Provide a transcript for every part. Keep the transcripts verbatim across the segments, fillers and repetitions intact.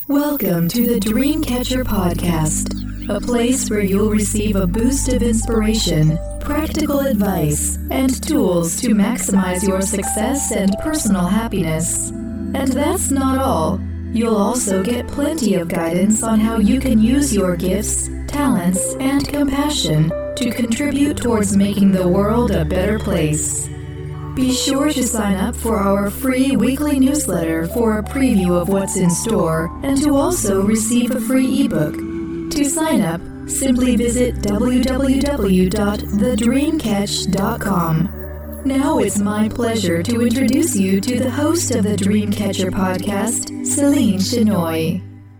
Welcome to the Dreamcatcher Podcast, a place where you'll receive a boost of inspiration, practical advice, and tools to maximize your success and personal happiness. And that's not all. You'll also get plenty of guidance on how you can use your gifts, talents, and compassion to contribute towards making the world a better place. Be sure to sign up for our free weekly newsletter for a preview of what's in store and to also receive a free ebook. To sign up, simply visit w w w dot the dream catch dot com. Now it's my pleasure to introduce you to the host of the Dreamcatcher Podcast, Celine Chenoy.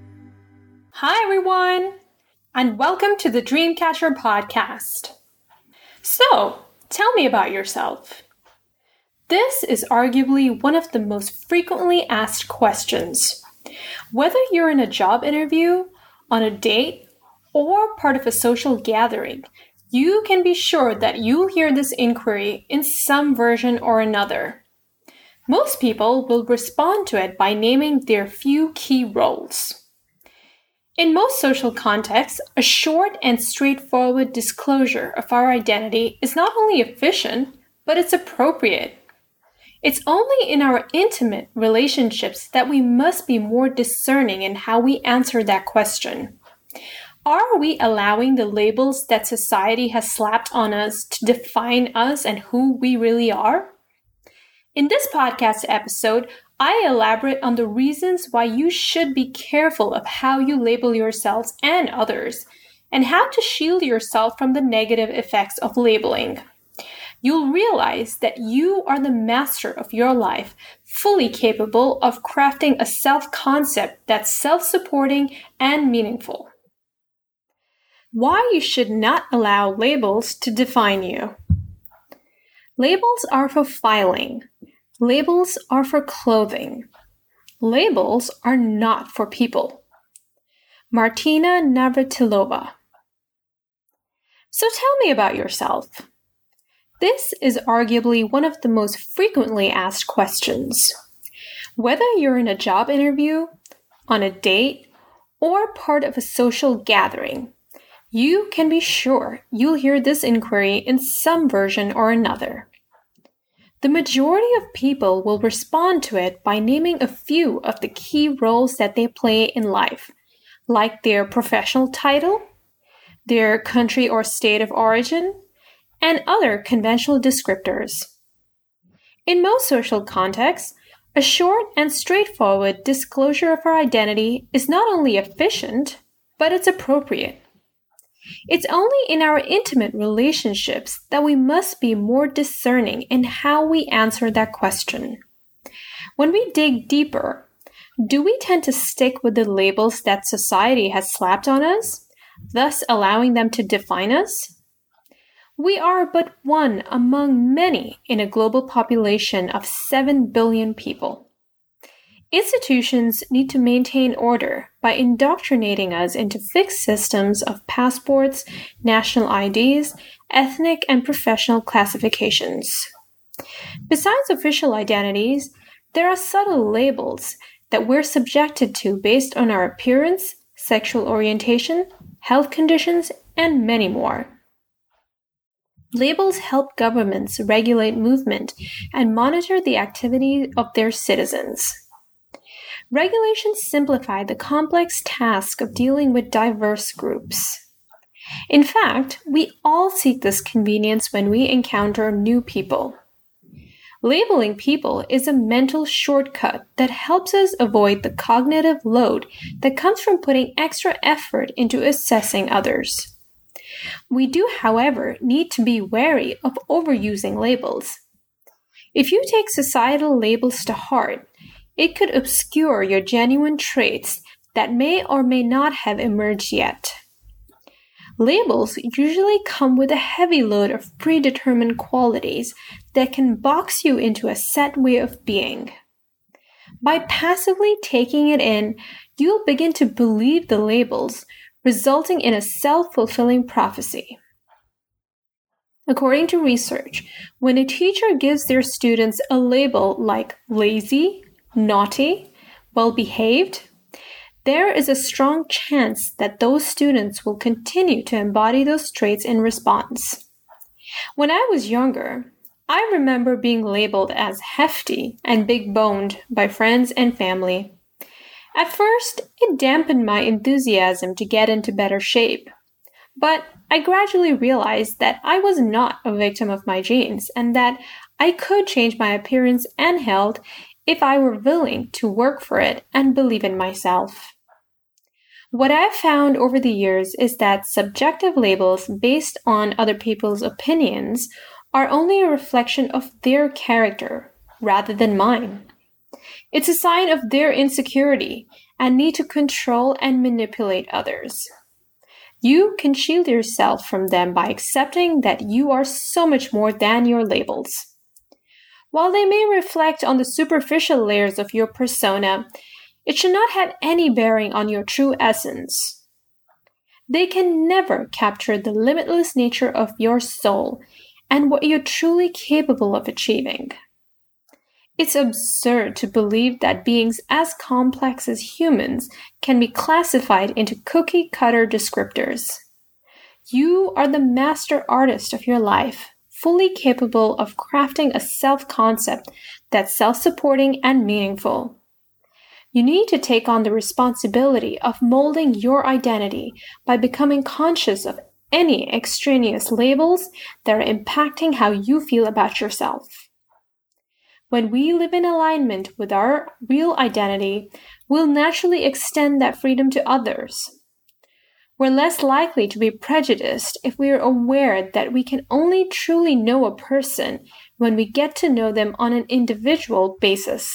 Hi everyone, and welcome to the Dreamcatcher Podcast. So, tell me about yourself. This is arguably one of the most frequently asked questions. Whether you're in a job interview, on a date, or part of a social gathering, you can be sure that you'll hear this inquiry in some version or another. Most people will respond to it by naming their few key roles. In most social contexts, a short and straightforward disclosure of our identity is not only efficient, but it's appropriate. It's only in our intimate relationships that we must be more discerning in how we answer that question. Are we allowing the labels that society has slapped on us to define us and who we really are? In this podcast episode, I elaborate on the reasons why you should be careful of how you label yourselves and others, and how to shield yourself from the negative effects of labeling. You'll realize that you are the master of your life, fully capable of crafting a self-concept that's self-supporting and meaningful. Why you should not allow labels to define you. Labels are for filing. Labels are for clothing. Labels are not for people. Martina Navratilova. So tell me about yourself. This is arguably one of the most frequently asked questions. Whether you're in a job interview, on a date, or part of a social gathering, you can be sure you'll hear this inquiry in some version or another. The majority of people will respond to it by naming a few of the key roles that they play in life, like their professional title, their country or state of origin, and other conventional descriptors. In most social contexts, a short and straightforward disclosure of our identity is not only efficient, but it's appropriate. It's only in our intimate relationships that we must be more discerning in how we answer that question. When we dig deeper, do we tend to stick with the labels that society has slapped on us, thus allowing them to define us? We are but one among many in a global population of seven billion people. Institutions need to maintain order by indoctrinating us into fixed systems of passports, national I Ds, ethnic and professional classifications. Besides official identities, there are subtle labels that we're subjected to based on our appearance, sexual orientation, health conditions, and many more. Labels help governments regulate movement and monitor the activity of their citizens. Regulations simplify the complex task of dealing with diverse groups. In fact, we all seek this convenience when we encounter new people. Labeling people is a mental shortcut that helps us avoid the cognitive load that comes from putting extra effort into assessing others. We do, however, need to be wary of overusing labels. If you take societal labels to heart, it could obscure your genuine traits that may or may not have emerged yet. Labels usually come with a heavy load of predetermined qualities that can box you into a set way of being. By passively taking it in, you'll begin to believe the labels, resulting in a self-fulfilling prophecy. According to research, when a teacher gives their students a label like lazy, naughty, well-behaved, there is a strong chance that those students will continue to embody those traits in response. When I was younger, I remember being labeled as hefty and big-boned by friends and family. At first, it dampened my enthusiasm to get into better shape. But I gradually realized that I was not a victim of my genes and that I could change my appearance and health if I were willing to work for it and believe in myself. What I've found over the years is that subjective labels based on other people's opinions are only a reflection of their character rather than mine. It's a sign of their insecurity and need to control and manipulate others. You can shield yourself from them by accepting that you are so much more than your labels. While they may reflect on the superficial layers of your persona, it should not have any bearing on your true essence. They can never capture the limitless nature of your soul and what you're truly capable of achieving. It's absurd to believe that beings as complex as humans can be classified into cookie-cutter descriptors. You are the master artist of your life, fully capable of crafting a self-concept that's self-supporting and meaningful. You need to take on the responsibility of molding your identity by becoming conscious of any extraneous labels that are impacting how you feel about yourself. When we live in alignment with our real identity, we'll naturally extend that freedom to others. We're less likely to be prejudiced if we are aware that we can only truly know a person when we get to know them on an individual basis.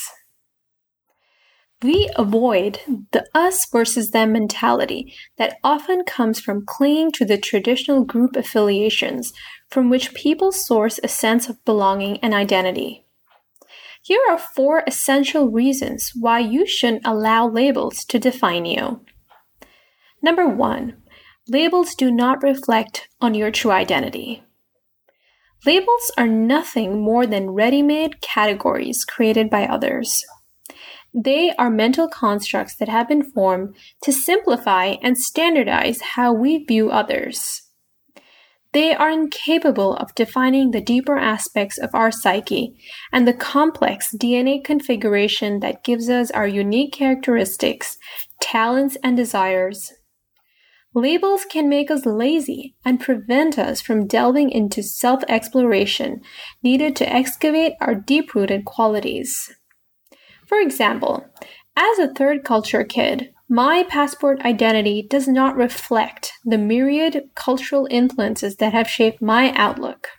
We avoid the us versus them mentality that often comes from clinging to the traditional group affiliations from which people source a sense of belonging and identity. Here are four essential reasons why you shouldn't allow labels to define you. Number one, labels do not reflect on your true identity. Labels are nothing more than ready-made categories created by others. They are mental constructs that have been formed to simplify and standardize how we view others. They are incapable of defining the deeper aspects of our psyche and the complex D N A configuration that gives us our unique characteristics, talents, and desires. Labels can make us lazy and prevent us from delving into self-exploration needed to excavate our deep-rooted qualities. For example, as a third culture kid, my passport identity does not reflect the myriad cultural influences that have shaped my outlook.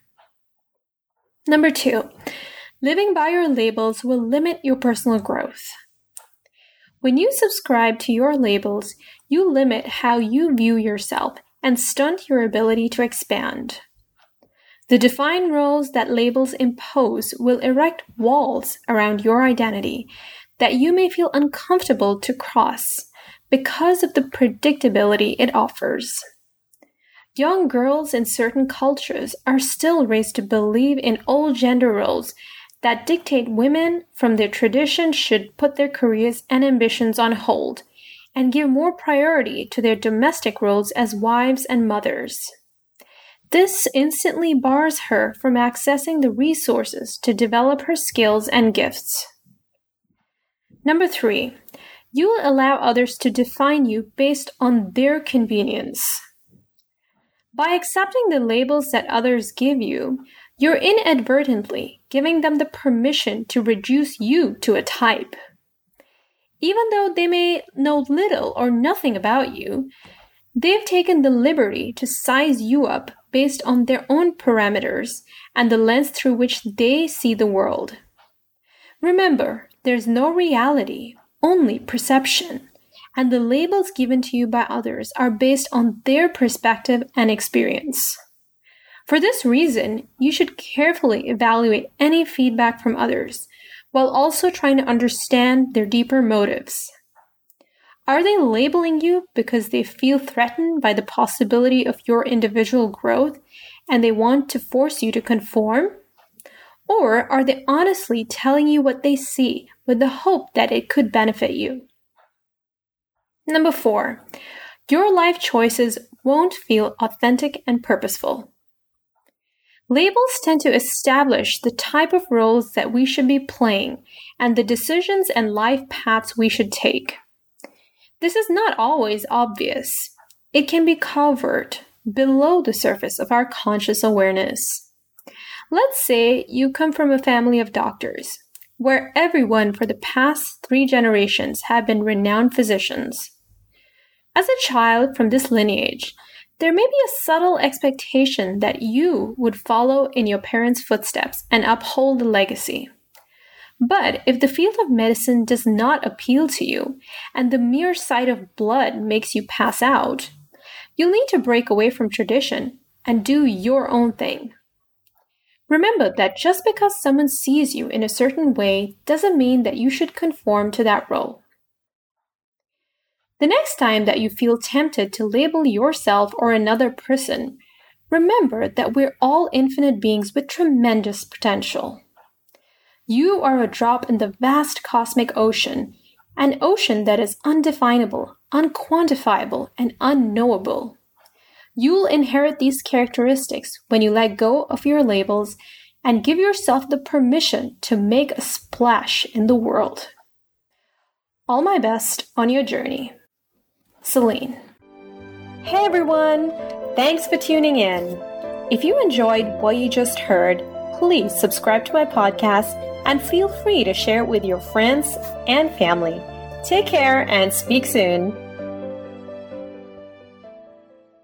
Number two, living by your labels will limit your personal growth. When you subscribe to your labels, you limit how you view yourself and stunt your ability to expand. The defined roles that labels impose will erect walls around your identity that you may feel uncomfortable to cross because of the predictability it offers. Young girls in certain cultures are still raised to believe in old gender roles that dictate women from their tradition should put their careers and ambitions on hold and give more priority to their domestic roles as wives and mothers. This instantly bars her from accessing the resources to develop her skills and gifts. Number three, you will allow others to define you based on their convenience. By accepting the labels that others give you, you're inadvertently giving them the permission to reduce you to a type. Even though they may know little or nothing about you, they've taken the liberty to size you up based on their own parameters and the lens through which they see the world. Remember, there's no reality, only perception, and the labels given to you by others are based on their perspective and experience. For this reason, you should carefully evaluate any feedback from others, while also trying to understand their deeper motives. Are they labeling you because they feel threatened by the possibility of your individual growth and they want to force you to conform? Or are they honestly telling you what they see with the hope that it could benefit you? Number four, your life choices won't feel authentic and purposeful. Labels tend to establish the type of roles that we should be playing and the decisions and life paths we should take. This is not always obvious. It can be covered below the surface of our conscious awareness. Let's say you come from a family of doctors, where everyone for the past three generations have been renowned physicians. As a child from this lineage, there may be a subtle expectation that you would follow in your parents' footsteps and uphold the legacy. But if the field of medicine does not appeal to you, and the mere sight of blood makes you pass out, you'll need to break away from tradition and do your own thing. Remember that just because someone sees you in a certain way doesn't mean that you should conform to that role. The next time that you feel tempted to label yourself or another person, remember that we're all infinite beings with tremendous potential. You are a drop in the vast cosmic ocean, an ocean that is undefinable, unquantifiable, and unknowable. You'll inherit these characteristics when you let go of your labels and give yourself the permission to make a splash in the world. All my best on your journey. Celine. Hey everyone! Thanks for tuning in. If you enjoyed what you just heard, please subscribe to my podcast and feel free to share it with your friends and family. Take care and speak soon.